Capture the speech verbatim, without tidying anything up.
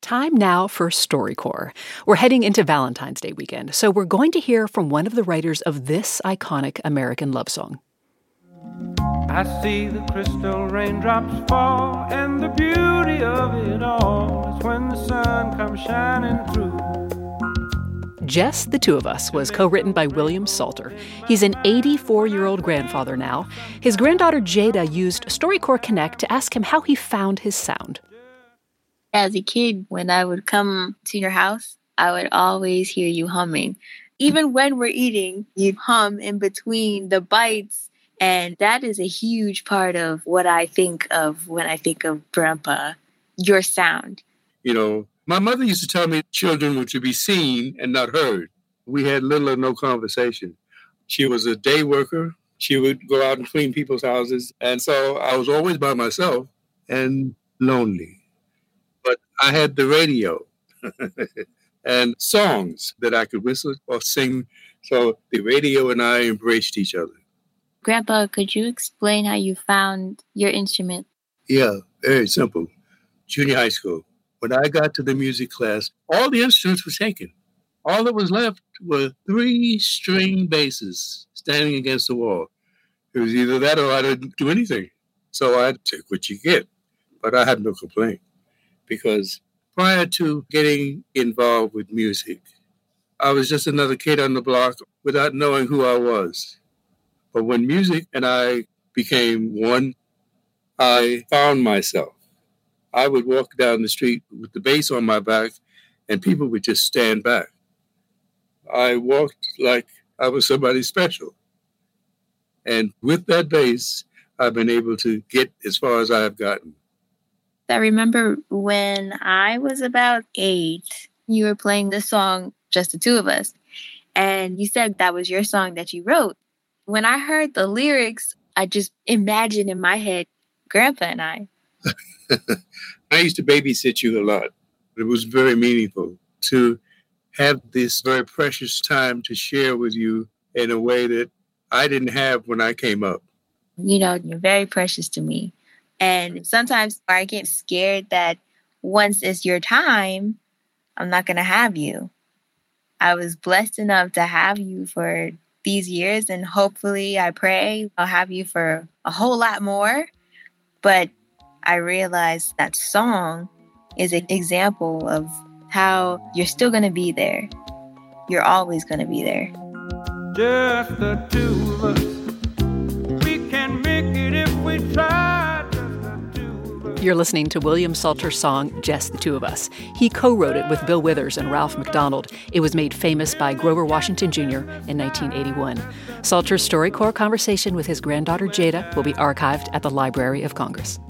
Time now for StoryCorps. We're heading into Valentine's Day weekend, so we're going to hear from one of the writers of this iconic American love song. I see the crystal raindrops fall, and the beauty of it all is when the sun comes shining through. Just the Two of Us was co-written by William Salter. He's an eighty-four-year-old grandfather now. His granddaughter Jada used StoryCorps Connect to ask him how he found his sound. As a kid, when I would come to your house, I would always hear you humming. Even when we're eating, you'd hum in between the bites. And that is a huge part of what I think of when I think of Grandpa, your sound. You know, my mother used to tell me children were to be seen and not heard. We had little or no conversation. She was a day worker. She would go out and clean people's houses. And so I was always by myself and lonely. But I had the radio and songs that I could whistle or sing. So the radio and I embraced each other. Grandpa, could you explain how you found your instrument? Yeah, very simple. Junior high school. When I got to the music class, all the instruments were taken. All that was left were three string basses standing against the wall. It was either that or I didn't do anything. So I took what you get. But I had no complaint. Because prior to getting involved with music, I was just another kid on the block without knowing who I was. But when music and I became one, I found myself. I would walk down the street with the bass on my back, and people would just stand back. I walked like I was somebody special. And with that bass, I've been able to get as far as I have gotten. I remember when I was about eight, you were playing the song, Just the Two of Us. And you said that was your song that you wrote. When I heard the lyrics, I just imagined in my head, Grandpa and I. I used to babysit you a lot. It was very meaningful to have this very precious time to share with you in a way that I didn't have when I came up. You know, you're very precious to me. And sometimes I get scared that once it's your time, I'm not going to have you. I was blessed enough to have you for these years, and hopefully, I pray I'll have you for a whole lot more. But I realized that song is an example of how you're still going to be there. You're always going to be there. Just the two of us. We can make it if we try. You're listening to William Salter's song, Just the Two of Us. He co-wrote it with Bill Withers and Ralph McDonald. It was made famous by Grover Washington Junior in nineteen eighty-one. Salter's StoryCorps conversation with his granddaughter Jada will be archived at the Library of Congress.